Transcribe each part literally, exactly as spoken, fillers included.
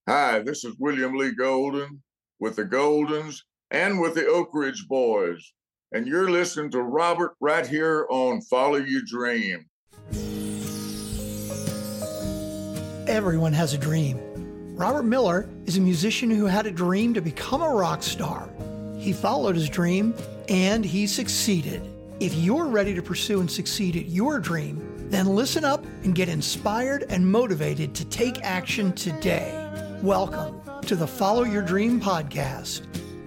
Hi, this is William Lee Golden with the Goldens and with the Oak Ridge Boys. And you're listening to Robert right here on Follow Your Dream. Everyone has a dream. Robert Miller is a musician who had a dream to become a rock star. He followed his dream and he succeeded. If you're ready to pursue and succeed at your dream, then listen up and get inspired and motivated to take action today. Welcome to the Follow Your Dream podcast.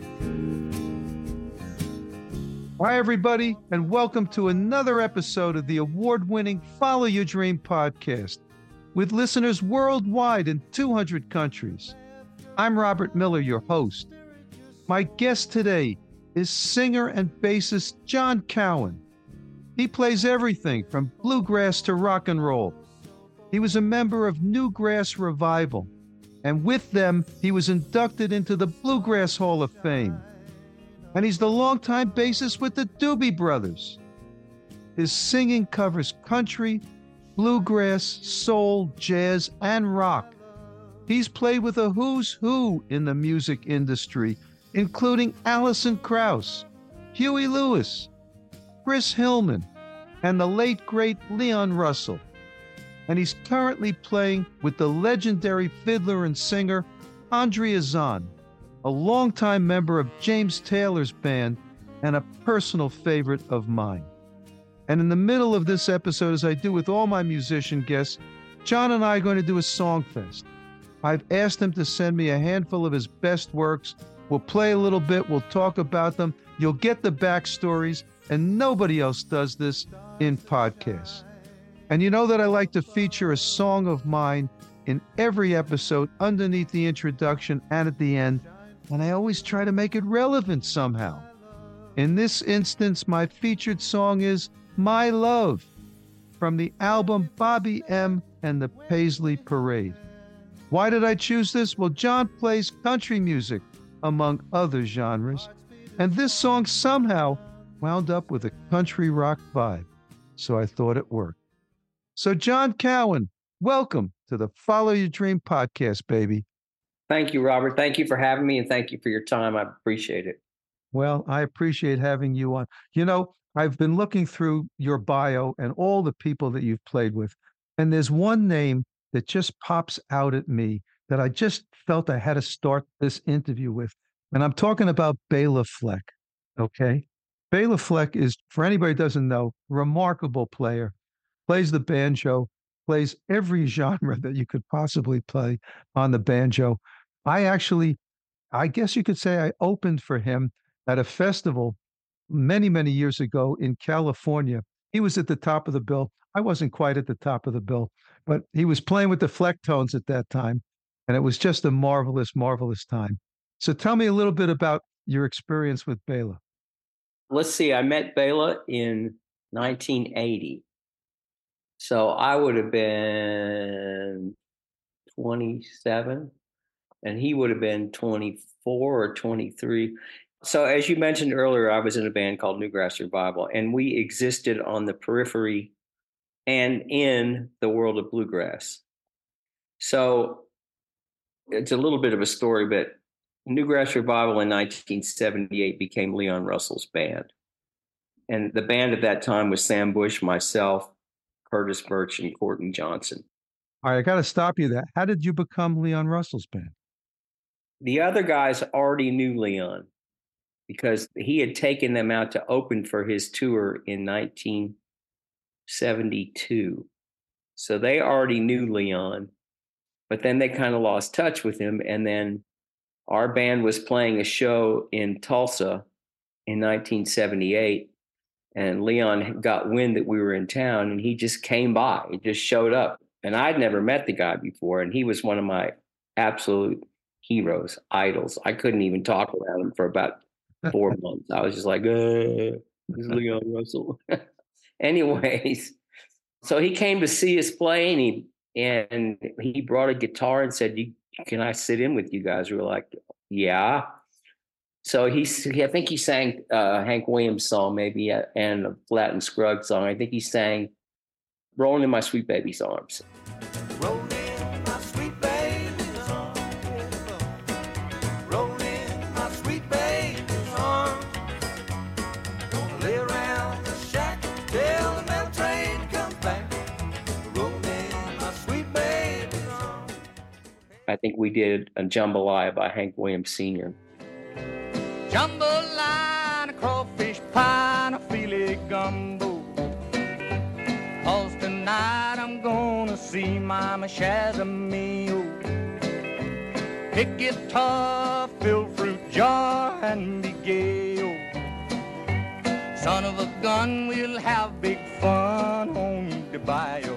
Hi, everybody, and welcome to another episode of the award-winning Follow Your Dream podcast with listeners worldwide in two hundred countries. I'm Robert Miller, your host. My guest today is singer and bassist John Cowan. He plays everything from bluegrass to rock and roll. He was a member of Newgrass Revival, and with them, he was inducted into the Bluegrass Hall of Fame. And he's the longtime bassist with the Doobie Brothers. His singing covers country, bluegrass, soul, jazz, and rock. He's played with a who's who in the music industry, including Alison Krauss, Huey Lewis, Chris Hillman, and the late, great Leon Russell. And he's currently playing with the legendary fiddler and singer Andrea Zahn, a longtime member of James Taylor's band and a personal favorite of mine. And in the middle of this episode, as I do with all my musician guests, John and I are going to do a song fest. I've asked him to send me a handful of his best works. We'll play a little bit, we'll talk about them, you'll get the backstories, and nobody else does this in podcasts. And you know that I like to feature a song of mine in every episode underneath the introduction and at the end, and I always try to make it relevant somehow. In this instance, my featured song is My Love from the album Bobby M. and the Paisley Parade. Why did I choose this? Well, John plays country music, among other genres, and this song somehow wound up with a country rock vibe, so I thought it worked. So John Cowan, welcome to the Follow Your Dream podcast, baby. Thank you, Robert. Thank you for having me, and thank you for your time. I appreciate it. Well, I appreciate having you on. You know, I've been looking through your bio and all the people that you've played with, and there's one name that just pops out at me that I just felt I had to start this interview with, and I'm talking about Bela Fleck, okay? Bela Fleck is, for anybody who doesn't know, a remarkable player. Plays the banjo, plays every genre that you could possibly play on the banjo. I actually, I guess you could say I opened for him at a festival many, many years ago in California. He was at the top of the bill. I wasn't quite at the top of the bill, but he was playing with the Flecktones at that time, and it was just a marvelous, marvelous time. So tell me a little bit about your experience with Bela. Let's see, I met Bela in nineteen eighty. So I would have been twenty-seven, and he would have been twenty-four or twenty-three. So as you mentioned earlier, I was in a band called Newgrass Revival, and we existed on the periphery and in the world of bluegrass. So it's a little bit of a story, but Newgrass Revival in nineteen seventy-eight became Leon Russell's band. And the band at that time was Sam Bush, myself, Curtis Birch, and Courtney Johnson. All right, I got to stop you there. How did you become Leon Russell's band? The other guys already knew Leon because he had taken them out to open for his tour in nineteen seventy-two. So they already knew Leon, but then they kind of lost touch with him. And then our band was playing a show in Tulsa in nineteen seventy-eight. And Leon got wind that we were in town, and he just came by. He just showed up. And I'd never met the guy before, and he was one of my absolute heroes, idols. I couldn't even talk around him for about four months. I was just like, uh, this is Leon Russell. Anyways, so he came to see us play, and he, and he brought a guitar and said, you, can I sit in with you guys? We were like, yeah. So he, I think he sang uh, Hank Williams' song maybe, uh, and a Latin Scruggs song. I think he sang "Rolling in My Sweet Baby's Arms." Rolling in my sweet baby's arms. I think we did a jambalaya by Hank Williams Senior Jambalaya, crawfish pie, and a filet gumbo. 'Cause tonight I'm gonna see Mama Shazamio. Pick guitar, fill fruit jar, and be gay. Oh, son of a gun, we'll have big fun on the bayou.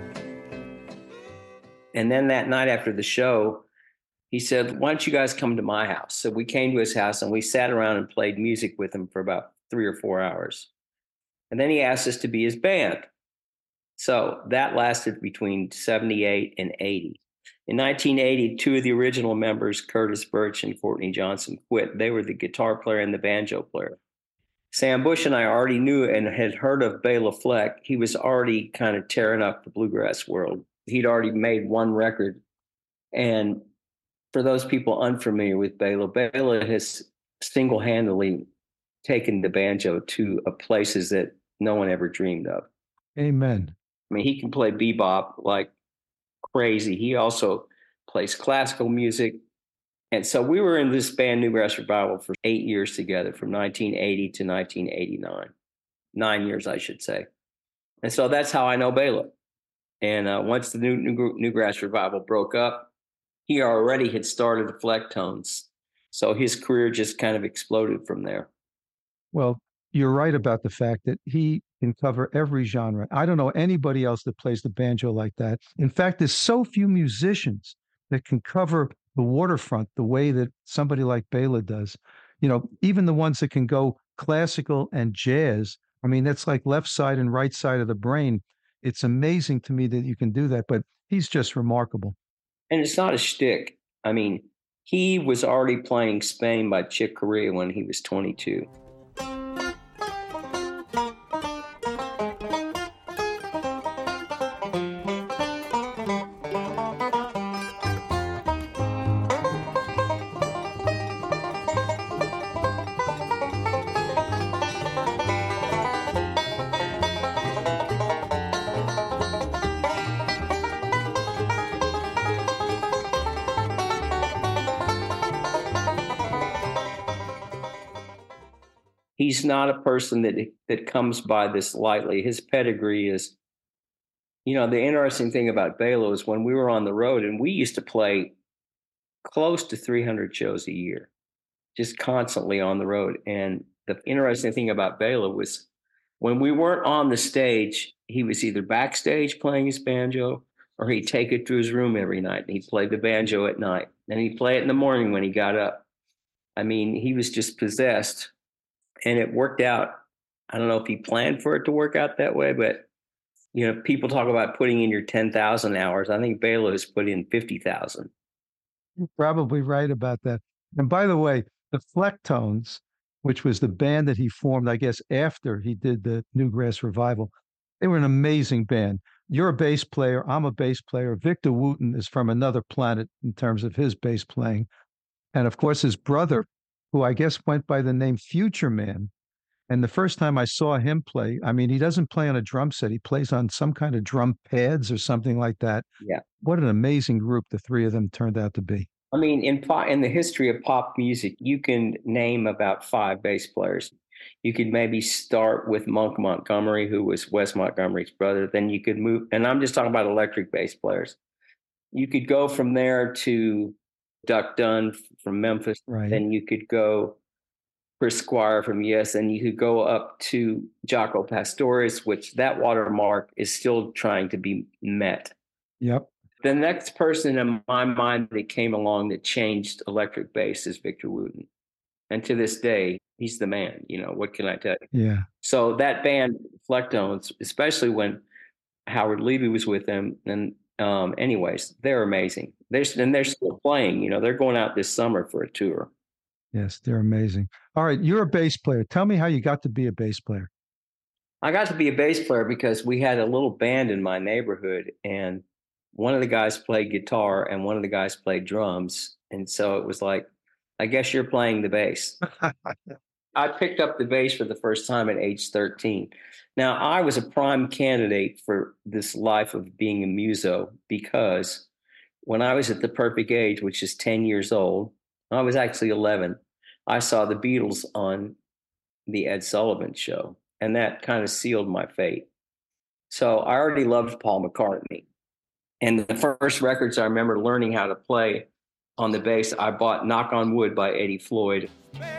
And then that night after the show, he said, why don't you guys come to my house? So we came to his house and we sat around and played music with him for about three or four hours. And then he asked us to be his band. So that lasted between seventy-eight and eighty. In nineteen eighty, two of the original members, Curtis Birch and Courtney Johnson, quit. They were the guitar player and the banjo player. Sam Bush and I already knew and had heard of Bela Fleck. He was already kind of tearing up the bluegrass world. He'd already made one record. And for those people unfamiliar with Bela, Bela has single-handedly taken the banjo to places that no one ever dreamed of. Amen. I mean, he can play bebop like crazy. He also plays classical music. And so we were in this band, Newgrass Revival, for eight years together, from nineteen eighty to nineteen eighty-nine. Nine years, I should say. And so that's how I know Bela. And uh, once the New, New, Newgrass Revival broke up, he already had started the Flecktones. So his career just kind of exploded from there. Well, you're right about the fact that he can cover every genre. I don't know anybody else that plays the banjo like that. In fact, there's so few musicians that can cover the waterfront the way that somebody like Bela does. You know, even the ones that can go classical and jazz. I mean, that's like left side and right side of the brain. It's amazing to me that you can do that, but he's just remarkable. And it's not a shtick. I mean, he was already playing Spain by Chick Corea when he was twenty-two. He's not a person that that comes by this lightly. His pedigree is, you know, the interesting thing about Bela is when we were on the road, and we used to play close to three hundred shows a year, just constantly on the road. And the interesting thing about Bela was when we weren't on the stage, he was either backstage playing his banjo or he'd take it to his room every night and he'd play the banjo at night. And he'd play it in the morning when he got up. I mean, he was just possessed. And it worked out. I don't know if he planned for it to work out that way, but, you know, people talk about putting in your ten thousand hours. I think Bela has put in fifty thousand. You're probably right about that. And by the way, the Flecktones, which was the band that he formed, I guess, after he did the Newgrass Revival, they were an amazing band. You're a bass player. I'm a bass player. Victor Wooten is from another planet in terms of his bass playing. And of course, his brother, who I guess went by the name Future Man. And the first time I saw him play, I mean, he doesn't play on a drum set. He plays on some kind of drum pads or something like that. Yeah. What an amazing group the three of them turned out to be. I mean, in pop, in the history of pop music, you can name about five bass players. You could maybe start with Monk Montgomery, who was Wes Montgomery's brother. Then you could move, and I'm just talking about electric bass players. You could go from there to Duck Dunn from Memphis. Right. Then you could go Chris Squire from Yes, and you could go up to Jaco Pastorius, which that watermark is still trying to be met. Yep. The next person in my mind that came along that changed electric bass is Victor Wooten. And to this day, he's the man. You know, what can I tell you? Yeah. So that band, Flecktones, especially when Howard Levy was with them, and um, anyways, they're amazing. They're, and they're still playing. You know, they're going out this summer for a tour. Yes, they're amazing. All right, you're a bass player. Tell me how you got to be a bass player. I got to be a bass player because we had a little band in my neighborhood, and one of the guys played guitar and one of the guys played drums. And so it was like, I guess you're playing the bass. I picked up the bass for the first time at age thirteen. Now, I was a prime candidate for this life of being a muso because when I was at the perfect age, which is ten years old, I was actually eleven, I saw the Beatles on the Ed Sullivan Show, and that kind of sealed my fate. So I already loved Paul McCartney. And the first records I remember learning how to play on the bass, I bought Knock on Wood by Eddie Floyd.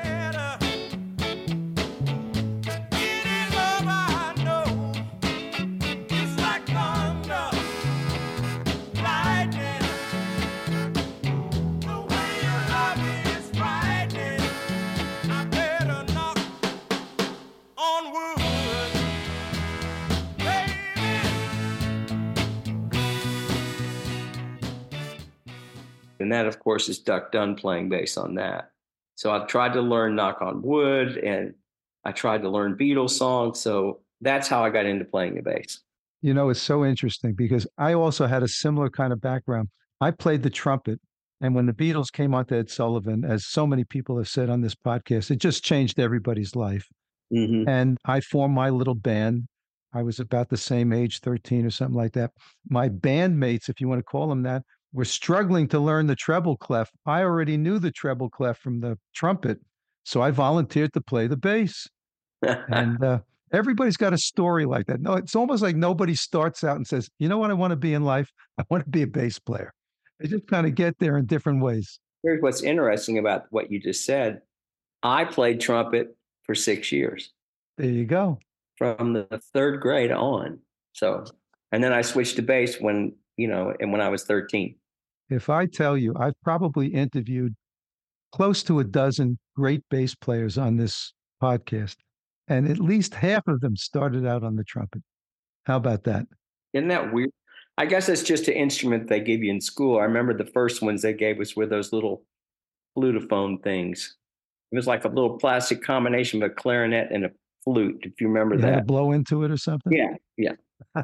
And that, of course, is Duck Dunn playing bass on that. So I tried to learn Knock on Wood, and I tried to learn Beatles songs. So that's how I got into playing the bass. You know, it's so interesting because I also had a similar kind of background. I played the trumpet. And when the Beatles came onto Ed Sullivan, as so many people have said on this podcast, it just changed everybody's life. Mm-hmm. And I formed my little band. I was about the same age, thirteen or something like that. My bandmates, if you want to call them that, were struggling to learn the treble clef. I already knew the treble clef from the trumpet, so I volunteered to play the bass. And uh, everybody's got a story like that. No, it's almost like nobody starts out and says, you know what I want to be in life? I want to be a bass player. They just kind of get there in different ways. Here's what's interesting about what you just said. I played trumpet for six years. There you go. From the third grade on. So, and then I switched to bass when, you know, and when I was thirteen. If I tell you, I've probably interviewed close to a dozen great bass players on this podcast, and at least half of them started out on the trumpet. How about that? Isn't that weird? I guess that's just an instrument they give you in school. I remember the first ones they gave us were those little flutophone things. It was like a little plastic combination of a clarinet and a flute, if you remember You that. had to blow into it or something? Yeah, yeah.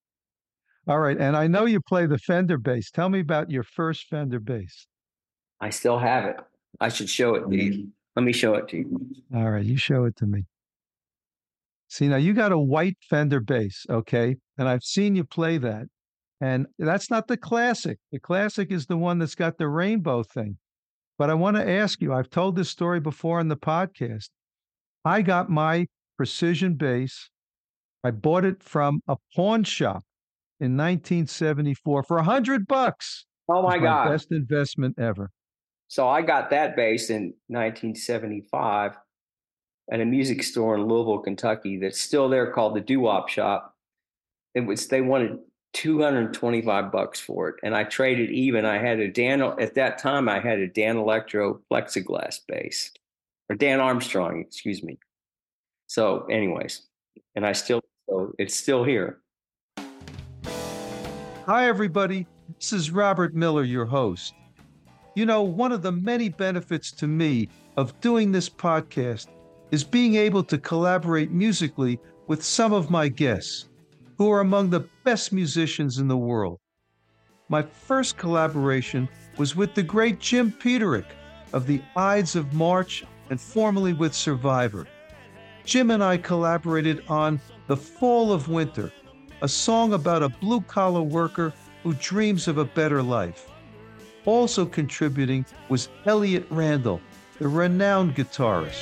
All right. And I know you play the Fender bass. Tell me about your first Fender bass. I still have it. I should show it to you. Let me show it to you. All right. You show it to me. See, now you got a white Fender bass, okay? And I've seen you play that. And that's not the classic. The classic is the one that's got the rainbow thing. But I want to ask you, I've told this story before on the podcast. I got my precision bass. I bought it from a pawn shop in nineteen seventy-four for a hundred bucks. Oh my God. My best investment ever. So I got that bass in nineteen seventy-five at a music store in Louisville, Kentucky that's still there called the Doo-Wop Shop. It was, they wanted two hundred twenty-five bucks for it. And I traded even. I had a Dan, at that time, I had a Dan Electro plexiglass bass, or Dan Armstrong, excuse me. So anyways, and I still, so it's still here. Hi, everybody. This is Robert Miller, your host. You know, one of the many benefits to me of doing this podcast is being able to collaborate musically with some of my guests who are among the best musicians in the world. My first collaboration was with the great Jim Peterick of the Ides of March and formerly with Survivor. Jim and I collaborated on The Fall of Winter, a song about a blue-collar worker who dreams of a better life. Also contributing was Elliot Randall, the renowned guitarist.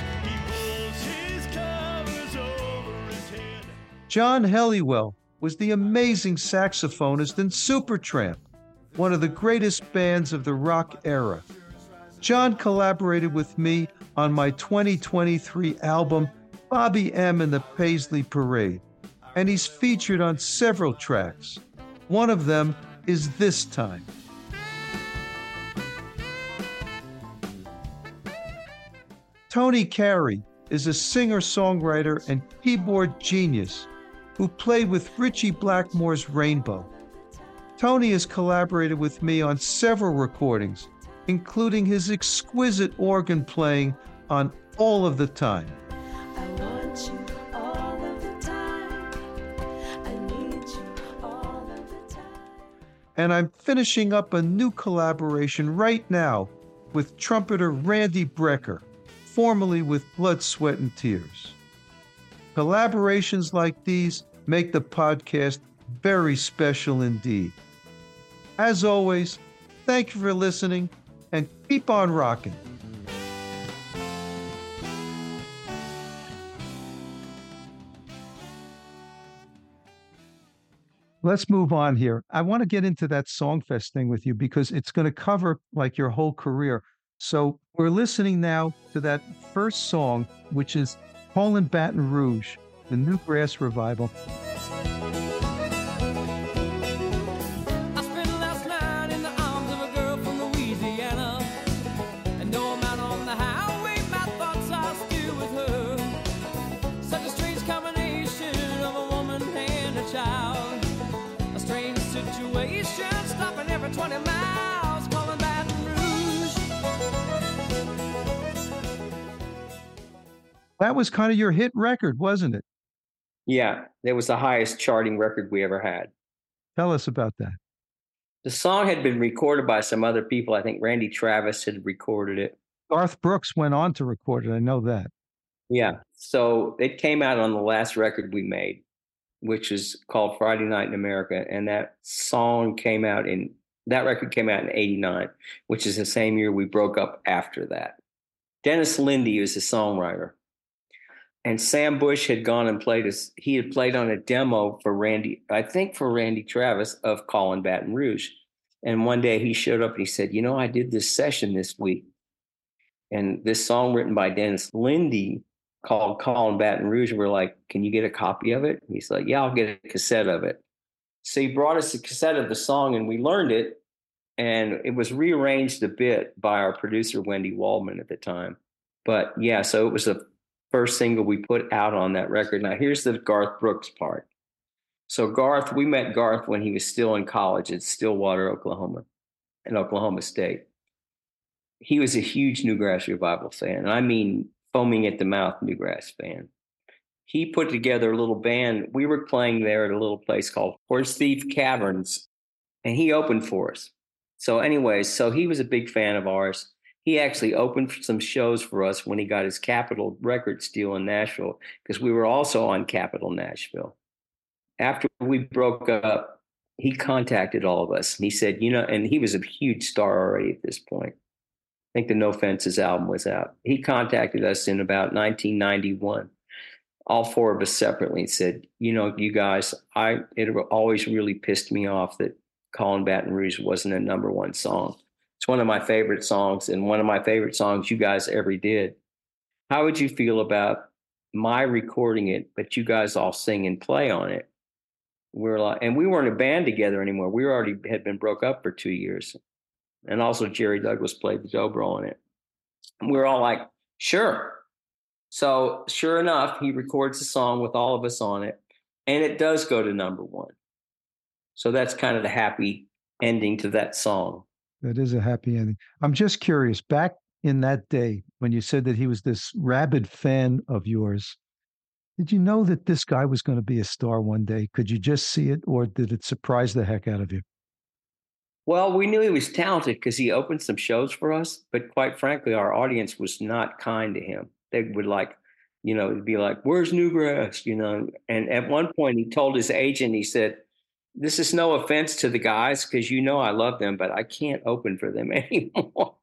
John Helliwell was the amazing saxophonist in Supertramp, one of the greatest bands of the rock era. John collaborated with me on my twenty twenty-three album, Bobby M. and the Paisley Parade, and he's featured on several tracks. One of them is This Time. Tony Carey is a singer-songwriter and keyboard genius who played with Ritchie Blackmore's Rainbow. Tony has collaborated with me on several recordings, including his exquisite organ playing on All of the Time. I want you all of the time. I need you all of the time. And I'm finishing up a new collaboration right now with trumpeter Randy Brecker, formerly with Blood, Sweat, and Tears. Collaborations like these make the podcast very special indeed. As always, thank you for listening and keep on rocking. Let's move on here. I want to get into that Songfest thing with you because it's going to cover like your whole career. So we're listening now to that first song, which is Callin' Baton Rouge, the Newgrass Revival. I spent last night in the arms of a girl from Louisiana, and though I'm out on the highway, my thoughts are still with her. Such a strange combination of a woman and a child. A strange situation, stopping every twenty miles, calling Baton Rouge. That was kind of your hit record, wasn't it? Yeah, it was the highest charting record we ever had. Tell us about that. The song had been recorded by some other people. I think Randy Travis had recorded it. Garth Brooks went on to record it. I know that. Yeah. So it came out on the last record we made, which is called Friday Night in America. And that song came out in, that record came out in eighty-nine, which is the same year we broke up after that. Dennis Lindy is the songwriter. And Sam Bush had gone and played, a, he had played on a demo for Randy, I think for Randy Travis of Callin' Baton Rouge. And one day he showed up and he said, you know, I did this session this week. And this song written by Dennis Lindy called Callin' Baton Rouge. And we're like, can you get a copy of it? He's like, yeah, I'll get a cassette of it. So he brought us a cassette of the song and we learned it. And it was rearranged a bit by our producer, Wendy Waldman, at the time. But yeah, so it was the first single we put out on that record. Now, here's the Garth Brooks part. So Garth, we met Garth when he was still in college at Stillwater, Oklahoma, in Oklahoma State. He was a huge Newgrass Revival fan, and I mean foaming at the mouth Newgrass fan. He put together a little band. We were playing there at a little place called Horse Thief Caverns, and he opened for us. So anyways, so he was a big fan of ours. He actually opened for some shows for us when he got his Capitol Records deal in Nashville, because we were also on Capitol Nashville. After we broke up, he contacted all of us. And he said, you know, and he was a huge star already at this point. I think the No Fences album was out. He contacted us in about nineteen ninety-one, all four of us separately, and said, you know, you guys, I it always really pissed me off that Callin' Baton Rouge wasn't a number one song. It's one of my favorite songs and one of my favorite songs you guys ever did. How would you feel about my recording it, but you guys all sing and play on it? We're like, and we weren't a band together anymore. We already had been broke up for two years. And also Jerry Douglas played the dobro on it. And we were all like, sure. So sure enough, he records the song with all of us on it. And it does go to number one. So that's kind of the happy ending to that song. That is a happy ending. I'm just curious, back in that day when you said that he was this rabid fan of yours, did you know that this guy was going to be a star one day? Could you just see it, or did it surprise the heck out of you? Well, we knew he was talented because he opened some shows for us, but quite frankly, our audience was not kind to him. They would like, you know, it'd be like, where's Newgrass? You know, and at one point he told his agent, he said, this is no offense to the guys because you know I love them, but I can't open for them anymore.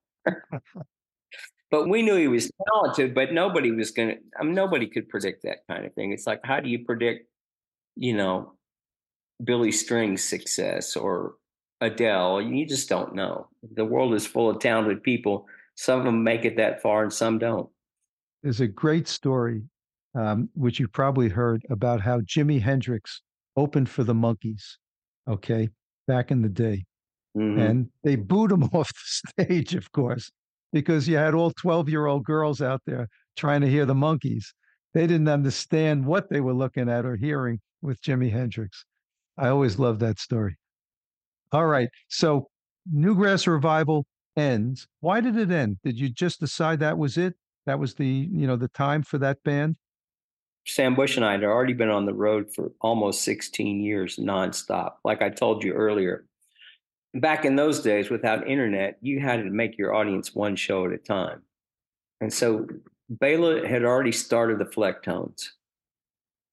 But we knew he was talented, but nobody was going to, I mean, nobody could predict that kind of thing. It's like, how do you predict, you know, Billy String's success or Adele? You just don't know. The world is full of talented people. Some of them make it that far and some don't. There's a great story, um, which you probably heard, about how Jimi Hendrix opened for the Monkees, okay, back in the day. Mm-hmm. And they booed him off the stage, of course, because you had all twelve-year-old girls out there trying to hear the Monkees. They didn't understand what they were looking at or hearing with Jimi Hendrix. I always loved that story. All right, so Newgrass Revival ends. Why did it end? Did you just decide that was it? That was the, you know, the time for that band? Sam Bush and I had already been on the road for almost sixteen years nonstop. Like I told you earlier, back in those days without internet, you had to make your audience one show at a time. And so Bela had already started the Flecktones.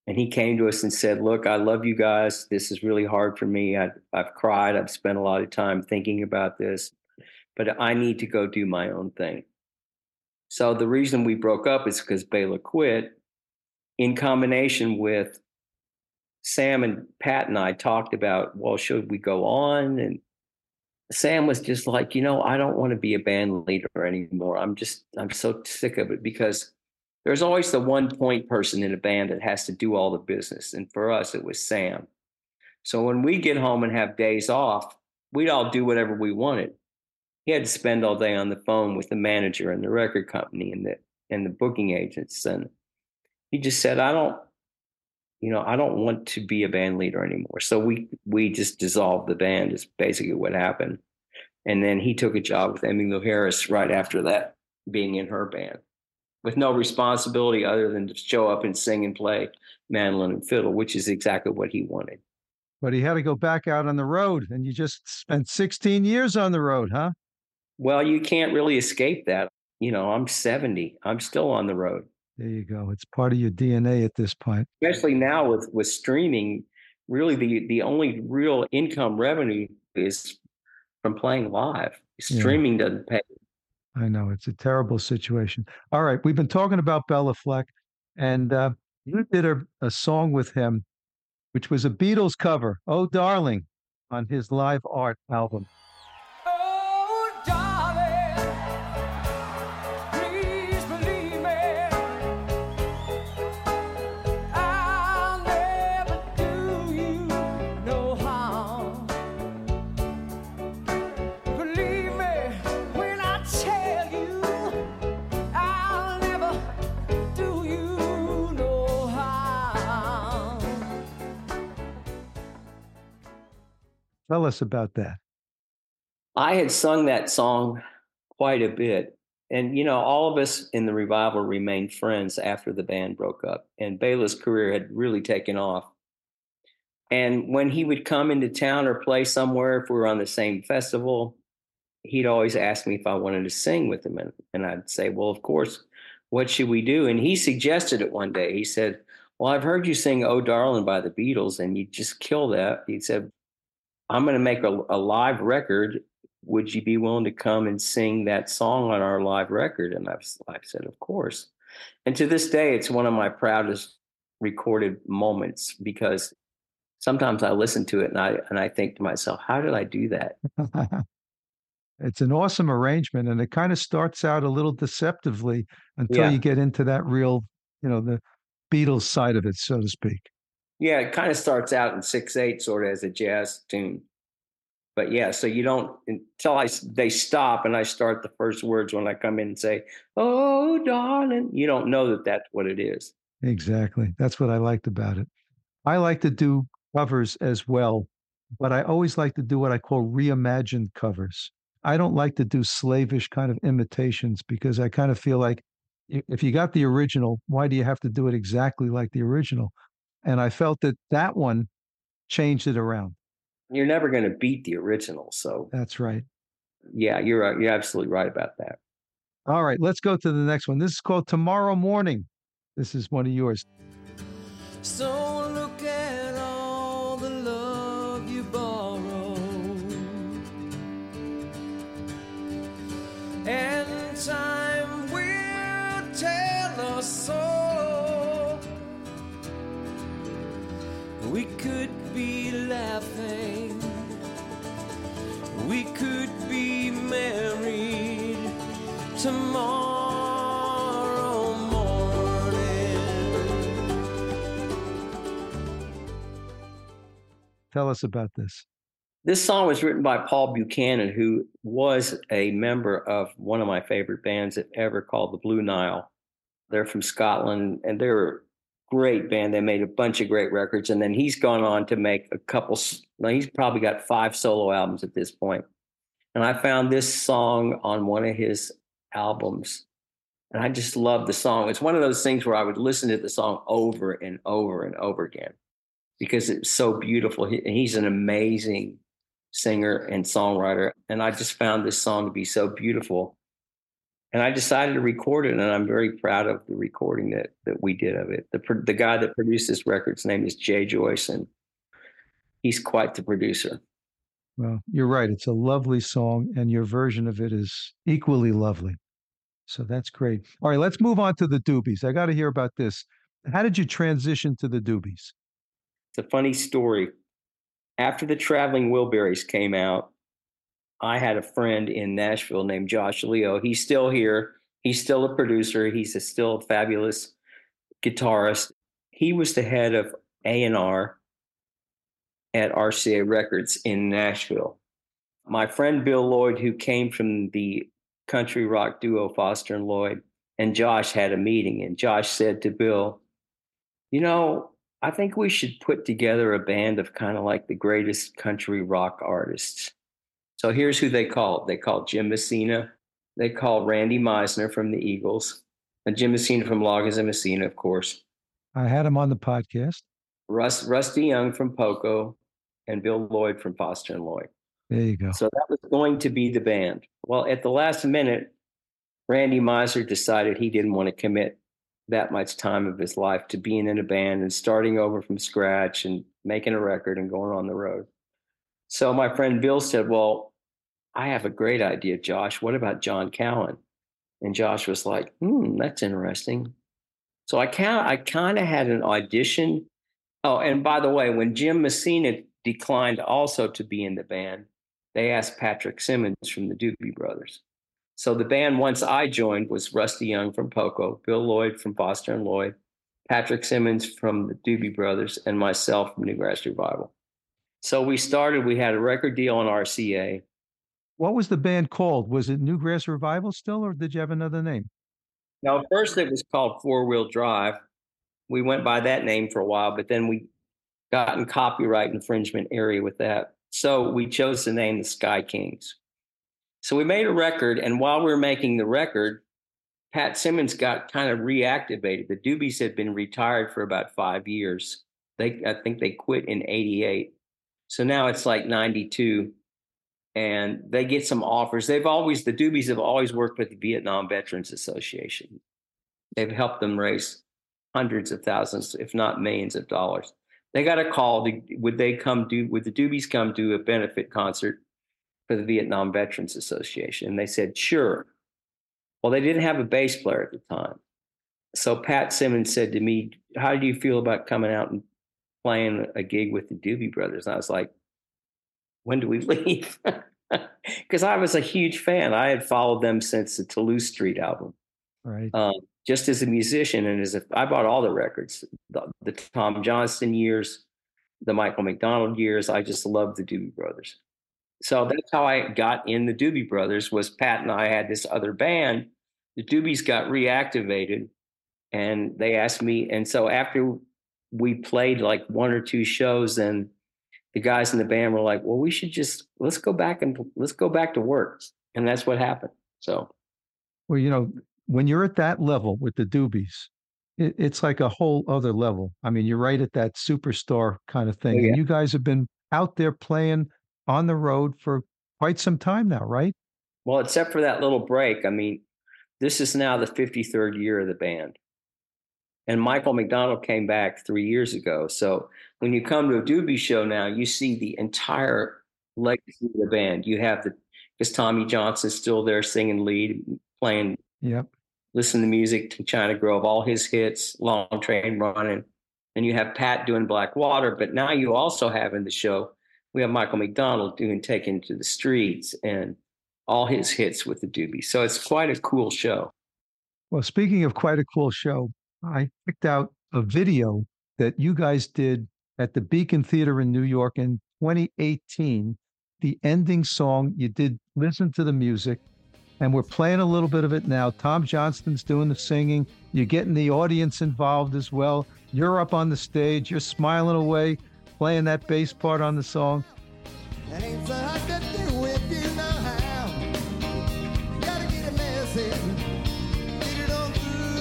And he came to us and said, look, I love you guys. This is really hard for me. I, I've cried. I've spent a lot of time thinking about this, but I need to go do my own thing. So the reason we broke up is because Bela quit, in combination with Sam and Pat and I talked about, well, should we go on? And Sam was just like, you know, I don't want to be a band leader anymore. I'm just, I'm so sick of it, because there's always the one point person in a band that has to do all the business. And for us, it was Sam. So when we get home and have days off, we'd all do whatever we wanted. He had to spend all day on the phone with the manager and the record company and the, and the booking agents. And he just said, I don't, you know, I don't want to be a band leader anymore. So we, we just dissolved the band is basically what happened. And then he took a job with Emmylou Harris right after that, being in her band, with no responsibility other than to show up and sing and play mandolin and fiddle, which is exactly what he wanted. But he had to go back out on the road, and you just spent sixteen years on the road, huh? Well, you can't really escape that. You know, I'm seventy. I'm still on the road. There you go. It's part of your D N A at this point. Especially now with, with streaming, really the, the only real income revenue is from playing live. Streaming yeah. doesn't pay. I know. It's a terrible situation. All right. We've been talking about Bela Fleck, and uh, you did a, a song with him, which was a Beatles cover, Oh Darling, on his Live Art album. Oh, darling, please believe me. I'll never do you no harm. Believe me when I tell you, I'll never do you no harm. Tell us about that. I had sung that song quite a bit. And, you know, all of us in the revival remained friends after the band broke up. And Bela's career had really taken off. And when he would come into town or play somewhere, if we were on the same festival, he'd always ask me if I wanted to sing with him. And, and I'd say, well, of course, what should we do? And he suggested it one day. He said, well, I've heard you sing Oh Darling by the Beatles, and you just kill that. He said, I'm going to make a, a live record. Would you be willing to come and sing that song on our live record? And I've, I've said, of course. And to this day, it's one of my proudest recorded moments, because sometimes I listen to it and I, and I think to myself, how did I do that? It's an awesome arrangement, and it kind of starts out a little deceptively until Yeah. you get into that real, you know, the Beatles side of it, so to speak. Yeah, it kind of starts out in six eight, sort of as a jazz tune. But yeah, so you don't, until I, they stop and I start the first words when I come in and say, oh, darling, you don't know that that's what it is. Exactly. That's what I liked about it. I like to do covers as well, but I always like to do what I call reimagined covers. I don't like to do slavish kind of imitations, because I kind of feel like if you got the original, why do you have to do it exactly like the original? And I felt that that one changed it around. You're never going to beat the original. So That's right. yeah, you're right. You're absolutely right about that. All right, let's go to the next one. This is called Tomorrow Morning. This is one of yours. So look at all the love you borrow, and time will tell us so. We could be laughing, we could be married tomorrow morning. Tell us about this. This song was written by Paul Buchanan, who was a member of one of my favorite bands that ever, called the Blue Nile. They're from Scotland, and they're a great band. They made a bunch of great records, and then he's gone on to make a couple. Now he's probably got five solo albums at this point. And I found this song on one of his albums, and I just love the song. It's one of those things where I would listen to the song over and over and over again, because it's so beautiful. He, he's an amazing singer and songwriter, and I just found this song to be so beautiful. And I decided to record it, and I'm very proud of the recording that that we did of it. The the guy that produced this record's name is Jay Joyce, and he's quite the producer. Well, you're right. It's a lovely song, and your version of it is equally lovely. So that's great. All right, let's move on to the Doobies. I got to hear about this. How did you transition to the Doobies? It's a funny story. After the Traveling Wilburys came out, I had a friend in Nashville named Josh Leo. He's still here. He's still a producer. He's a still a fabulous guitarist. He was the head of A and R at R C A Records in Nashville. My friend Bill Lloyd, who came from the country rock duo Foster and Lloyd, and Josh had a meeting, and Josh said to Bill, you know, I think we should put together a band of kind of like the greatest country rock artists. So here's who they called. They called Jim Messina. They called Randy Meisner from the Eagles. And Jim Messina from Loggins and Messina, of course. I had him on the podcast. Russ, Rusty Young from Poco, and Bill Lloyd from Foster and Lloyd. There you go. So that was going to be the band. Well, at the last minute, Randy Meisner decided he didn't want to commit that much time of his life to being in a band and starting over from scratch and making a record and going on the road. So my friend Bill said, well, I have a great idea, Josh. What about John Cowan? And Josh was like, hmm, that's interesting. So I kind of I kind of had an audition. Oh, and by the way, when Jim Messina declined also to be in the band, they asked Patrick Simmons from the Doobie Brothers. So the band, once I joined, was Rusty Young from Poco, Bill Lloyd from Foster and Lloyd, Patrick Simmons from the Doobie Brothers, and myself from Newgrass Revival. So we started, we had a record deal on R C A. What was the band called? Was it Newgrass Revival still, or did you have another name? Now, first it was called Four Wheel Drive. We went by that name for a while, but then we got in copyright infringement area with that. So we chose the name the Sky Kings. So we made a record, and while we were making the record, Pat Simmons got kind of reactivated. The Doobies had been retired for about five years. They, I think they quit in eighty-eight. So now it's like ninety-two, and they get some offers. They've always, the Doobies have always worked with the Vietnam Veterans Association. They've helped them raise hundreds of thousands, if not millions of dollars. They got a call, to, would they come do, would the Doobies come do a benefit concert for the Vietnam Veterans Association? And they said, sure. Well, they didn't have a bass player at the time. So Pat Simmons said to me, how do you feel about coming out and playing a gig with the Doobie Brothers? And I was like, when do we leave? Because I was a huge fan. I had followed them since the Toulouse Street album. Right. Um, just as a musician, and as a, I bought all the records, the, the Tom Johnston years, the Michael McDonald years. I just loved the Doobie Brothers. So that's how I got in the Doobie Brothers. Was Pat and I had this other band. The Doobies got reactivated, and they asked me. And so after we played like one or two shows, then the guys in the band were like, well, we should just, let's go back and let's go back to work. And that's what happened. So. Well, you know, when you're at that level with the Doobies, it, it's like a whole other level. I mean, you're right at that superstar kind of thing. Oh, yeah. And you guys have been out there playing on the road for quite some time now, right? Well, except for that little break. I mean, this is now the fifty-third year of the band. And Michael McDonald came back three years ago. So when you come to a Doobie show now, you see the entire legacy of the band. You have the, because Tommy Johnson's still there singing lead, playing, yep, listen to music to China Grove, all his hits, Long Train Running. And you have Pat doing Black Water. But now you also have in the show, we have Michael McDonald doing Taken to the Streets and all his hits with the Doobies. So it's quite a cool show. Well, speaking of quite a cool show, I picked out a video that you guys did at the Beacon Theater in New York in twenty eighteen. The ending song, you did listen to the music, and we're playing a little bit of it now. Tom Johnston's doing the singing. You're getting the audience involved as well. You're up on the stage. You're smiling away, playing that bass part on the song. That ain't so hard to do if you know how. You gotta get a message, get it on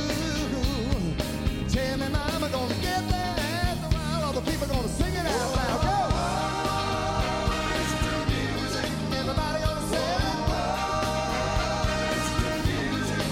through. Tell me, mama, gonna get there after a while. All the people gonna sing it out loud. Go! Everybody gonna say it.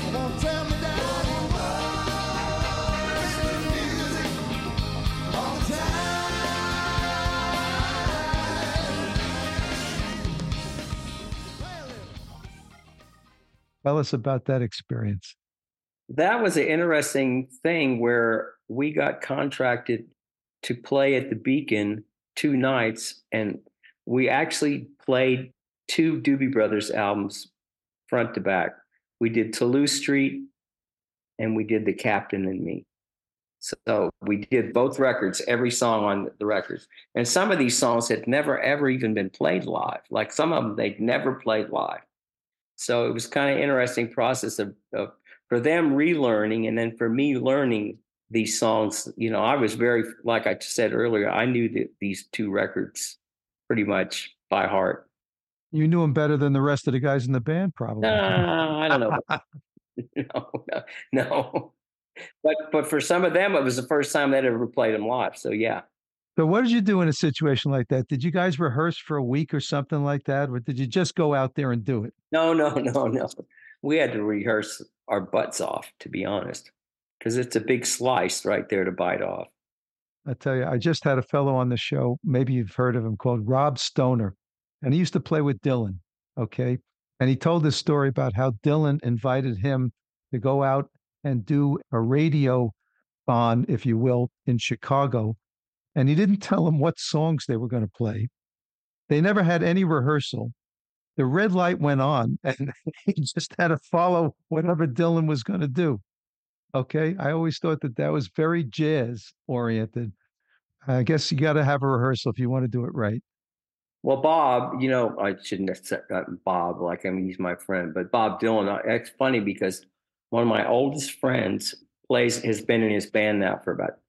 Tell us about that experience. That was an interesting thing where we got contracted to play at the Beacon two nights, and we actually played two Doobie Brothers albums front to back. We did Toulouse Street and we did The Captain and Me. So we did both records, every song on the records. And some of these songs had never, ever even been played live. Like some of them, they'd never played live. So it was kind of interesting process of, of for them relearning, and then for me learning these songs. You know, I was very, like I said earlier, I knew the, these two records pretty much by heart. You knew him better than the rest of the guys in the band, probably. No, I don't know. no, no, no. But but for some of them, it was the first time they'd ever played them live. So yeah. So what did you do in a situation like that? Did you guys rehearse for a week or something like that? Or did you just go out there and do it? No, no, no, no. We had to rehearse our butts off, to be honest, because it's a big slice right there to bite off. I tell you, I just had a fellow on the show, maybe you've heard of him, called Rob Stoner, and he used to play with Dylan, okay? And he told this story about how Dylan invited him to go out and do a radio on, if you will, in Chicago, and he didn't tell him what songs they were going to play. They never had any rehearsal. The red light went on, and he just had to follow whatever Dylan was going to do. Okay, I always thought that that was very jazz oriented. I guess you got to have a rehearsal if you want to do it right. Well, Bob, you know, I shouldn't have said that Bob, like, I mean, he's my friend, but Bob Dylan, it's funny because one of my oldest friends plays, has been in his band now for about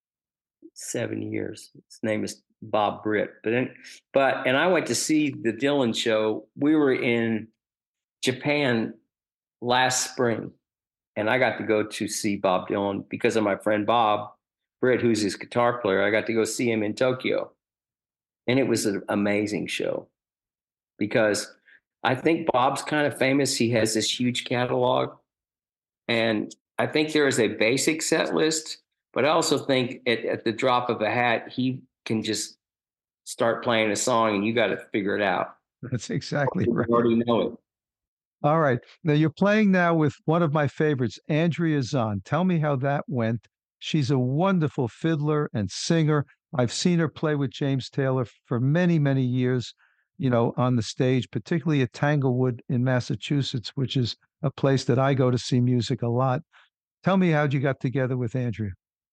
seven years. His name is Bob Britt. But, then, but, and I went to see the Dylan show. We were in Japan last spring, and I got to go to see Bob Dylan because of my friend Bob Britt, who's his guitar player. I got to go see him in Tokyo. And it was an amazing show because I think Bob's kind of famous. He has this huge catalog. And I think there is a basic set list, but I also think at, at the drop of a hat, he can just start playing a song and you got to figure it out. That's exactly you right. already know it. All right. Now you're playing now with one of my favorites, Andrea Zahn. Tell me how that went. She's a wonderful fiddler and singer. I've seen her play with James Taylor for many, many years, you know, on the stage, particularly at Tanglewood in Massachusetts, which is a place that I go to see music a lot. Tell me how'd you got together with Andrea?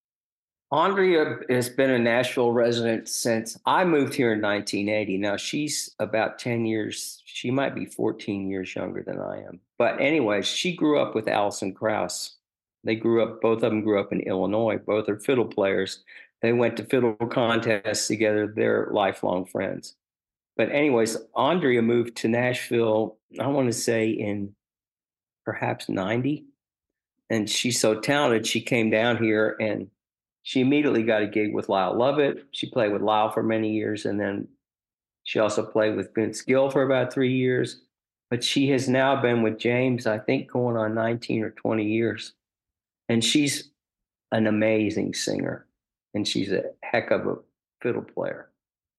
Andrea has been a Nashville resident since I moved here in nineteen eighty. Now she's about ten years, she might be fourteen years younger than I am. But anyway, she grew up with Alison Krauss. They grew up, both of them grew up in Illinois. Both are fiddle players. They went to fiddle contests together. They're lifelong friends. But anyways, Andrea moved to Nashville, I want to say in perhaps ninety. And she's so talented, she came down here and she immediately got a gig with Lyle Lovett. She played with Lyle for many years. And then she also played with Vince Gill for about three years. But she has now been with James, I think, going on nineteen or twenty years. And she's an amazing singer. And she's a heck of a fiddle player.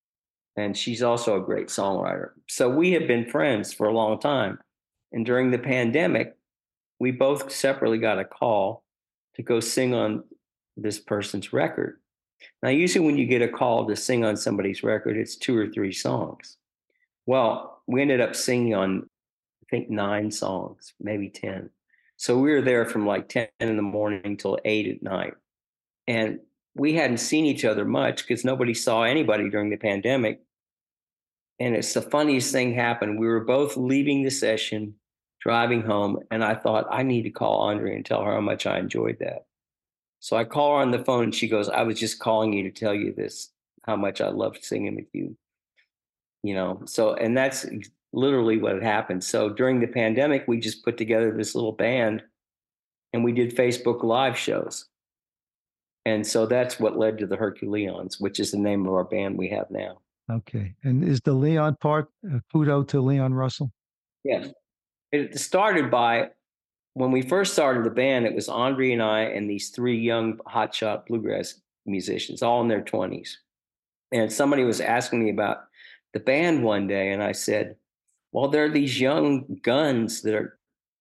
And she's also a great songwriter. So we have been friends for a long time. And during the pandemic, we both separately got a call to go sing on this person's record. Now, usually when you get a call to sing on somebody's record, it's two or three songs. Well, we ended up singing on, I think, nine songs, maybe ten. So we were there from like ten in the morning till eight at night. And we hadn't seen each other much because nobody saw anybody during the pandemic. And it's the funniest thing happened. We were both leaving the session, driving home, and I thought, I need to call Andrea and tell her how much I enjoyed that. So I call her on the phone and she goes, I was just calling you to tell you this, how much I loved singing with you. You know, so, and that's literally what had happened. So during the pandemic, we just put together this little band and we did Facebook Live shows. And so that's what led to the Herculeons, which is the name of our band we have now. Okay. And is the Leon part uh, kudo to Leon Russell? Yes. It started by, when we first started the band, it was Andrea and I and these three young hotshot bluegrass musicians, all in their twenties. And somebody was asking me about the band one day, and I said, well, there are these young guns that are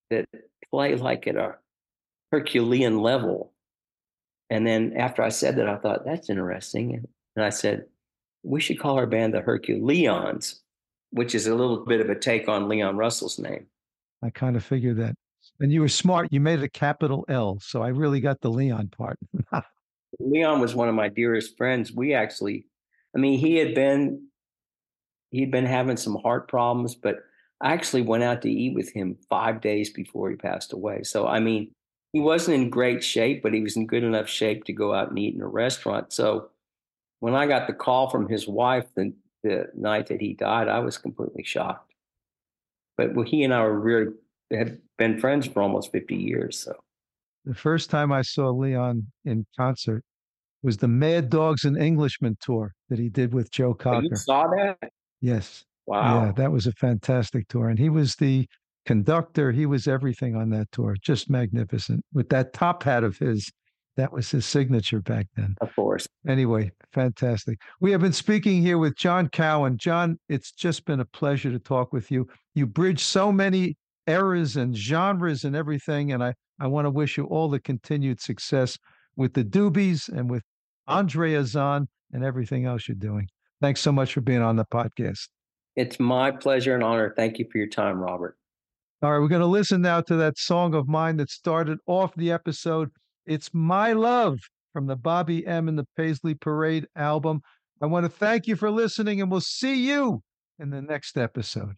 that play like at a Herculean level. And then after I said that, I thought, that's interesting. And I said, we should call our band the Herculeons, which is a little bit of a take on Leon Russell's name. I kind of figured that. And you were smart. You made it a capital L. So I really got the Leon part. Leon was one of my dearest friends. We actually, I mean, he had been, he'd been having some heart problems, but I actually went out to eat with him five days before he passed away. So, I mean, he wasn't in great shape, but he was in good enough shape to go out and eat in a restaurant. So when I got the call from his wife the, the night that he died, I was completely shocked. But well, he and I were really, had been friends for almost fifty years. So the first time I saw Leon in concert was the Mad Dogs and Englishmen tour that he did with Joe Cocker. Oh, you saw that? Yes. Wow. Yeah, that was a fantastic tour. And he was the conductor. He was everything on that tour. Just magnificent. With that top hat of his, that was his signature back then. Of course. Anyway, fantastic. We have been speaking here with John Cowan. John, it's just been a pleasure to talk with you. You bridge so many eras and genres and everything. And I, I want to wish you all the continued success with the Doobies and with Andre Azan and everything else you're doing. Thanks so much for being on the podcast. It's my pleasure and honor. Thank you for your time, Robert. All right, we're going to listen now to that song of mine that started off the episode. It's My Love from the Bobby M. and the Paisley Parade album. I want to thank you for listening, and we'll see you in the next episode.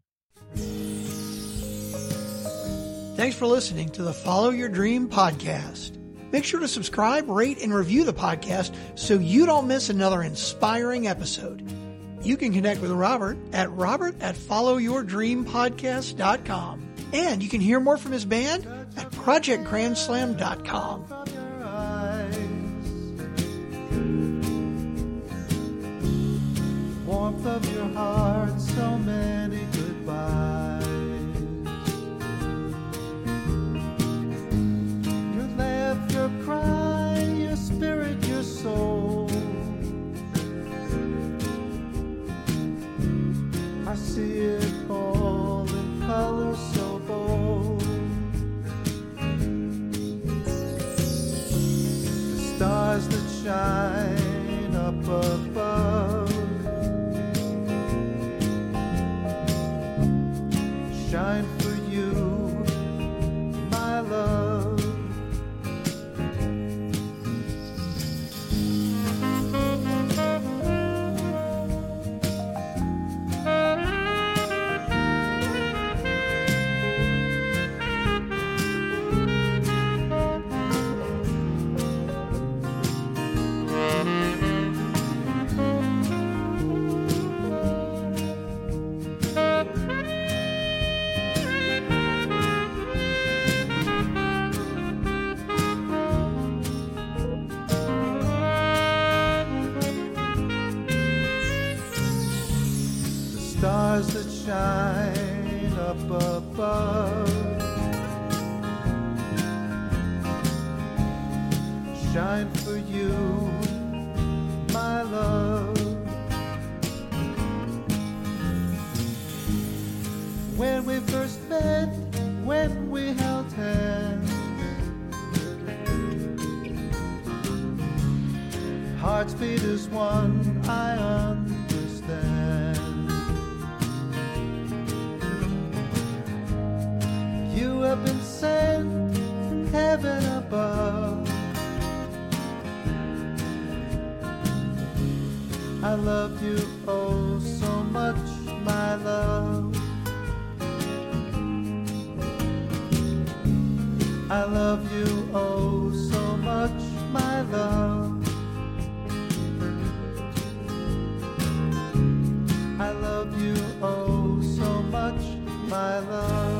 Thanks for listening to the Follow Your Dream podcast. Make sure to subscribe, rate, and review the podcast so you don't miss another inspiring episode. You can connect with Robert at robert at follow your dream podcast dot com. And you can hear more from his band at project grand slam dot com. Warmth of your heart, so many goodbyes. Your laugh, your cry, your spirit, your soul. I see it all in color so bold. The stars that shine up above shine for you, my love. Stars that shine up above shine for you, my love. When we first met, when we held hands, hearts beat as one, I understand. You have been sent from heaven above. I love you oh so much, my love. I love you oh so much, my love. I love you oh so much, my love.